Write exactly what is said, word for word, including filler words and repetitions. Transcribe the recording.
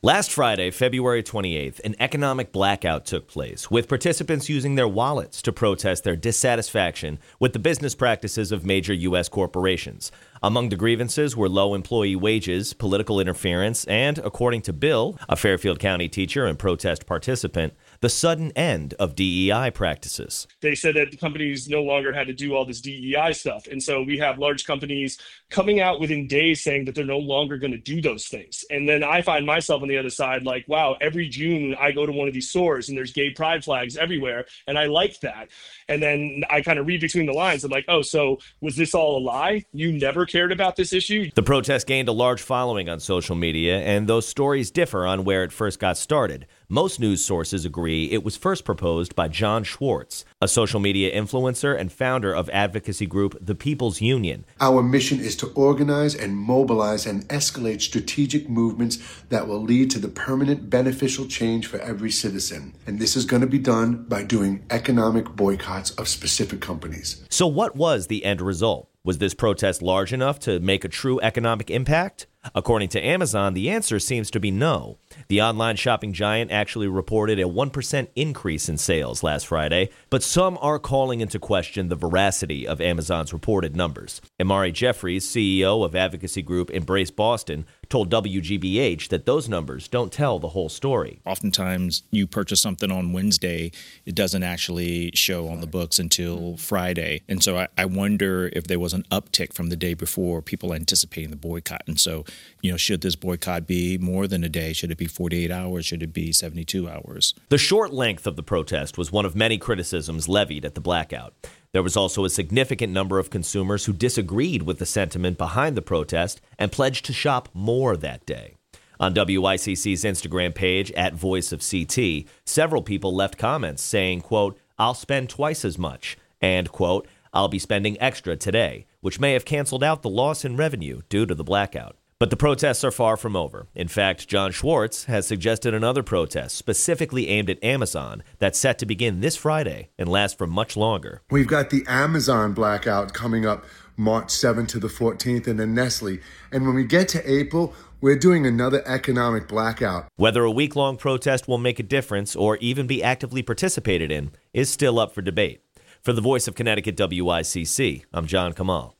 Last Friday, February twenty-eighth, an economic blackout took place, with participants using their wallets to protest their dissatisfaction with the business practices of major U S corporations. Among the grievances were low employee wages, political interference, and, according to Bill, a Fairfield County teacher and protest participant, the sudden end of D E I practices. They said that the companies no longer had to do all this D E I stuff. And so we have large companies coming out within days saying that they're no longer going to do those things. And then I find myself on the other side like, wow, every June I go to one of these stores and there's gay pride flags everywhere. And I like that. And then I kind of read between the lines. I'm like, oh, so was this all a lie? You never cared about this issue? The protest gained a large following on social media, and those stories differ on where it first got started. Most news sources agree it was first proposed by John Schwartz, a social media influencer and founder of advocacy group The People's Union. Our mission is to organize and mobilize and escalate strategic movements that will lead to the permanent beneficial change for every citizen. And this is going to be done by doing economic boycotts of specific companies. So what was the end result? Was this protest large enough to make a true economic impact? According to Amazon, the answer seems to be no. The online shopping giant actually reported a one percent increase in sales last Friday, but some are calling into question the veracity of Amazon's reported numbers. Amari Jeffries, C E O of advocacy group Embrace Boston, told W G B H that those numbers don't tell the whole story. Oftentimes, you purchase something on Wednesday, it doesn't actually show on the books until Friday. And so I, I wonder if there was an uptick from the day before, people anticipating the boycott. And so, you know, should this boycott be more than a day? Should it be forty-eight hours? Should it be seventy-two hours? The short length of the protest was one of many criticisms levied at the blackout. There was also a significant number of consumers who disagreed with the sentiment behind the protest and pledged to shop more that day. On W I C C's Instagram page, at Voice of C T, several people left comments saying, quote, "I'll spend twice as much," and, quote, "I'll be spending extra today," which may have canceled out the loss in revenue due to the blackout. But the protests are far from over. In fact, John Schwartz has suggested another protest specifically aimed at Amazon that's set to begin this Friday and last for much longer. We've got the Amazon blackout coming up March seventh to the fourteenth, and then Nestle. And when we get to April, we're doing another economic blackout. Whether a week-long protest will make a difference or even be actively participated in is still up for debate. For the Voice of Connecticut W I C C, I'm John Kamal.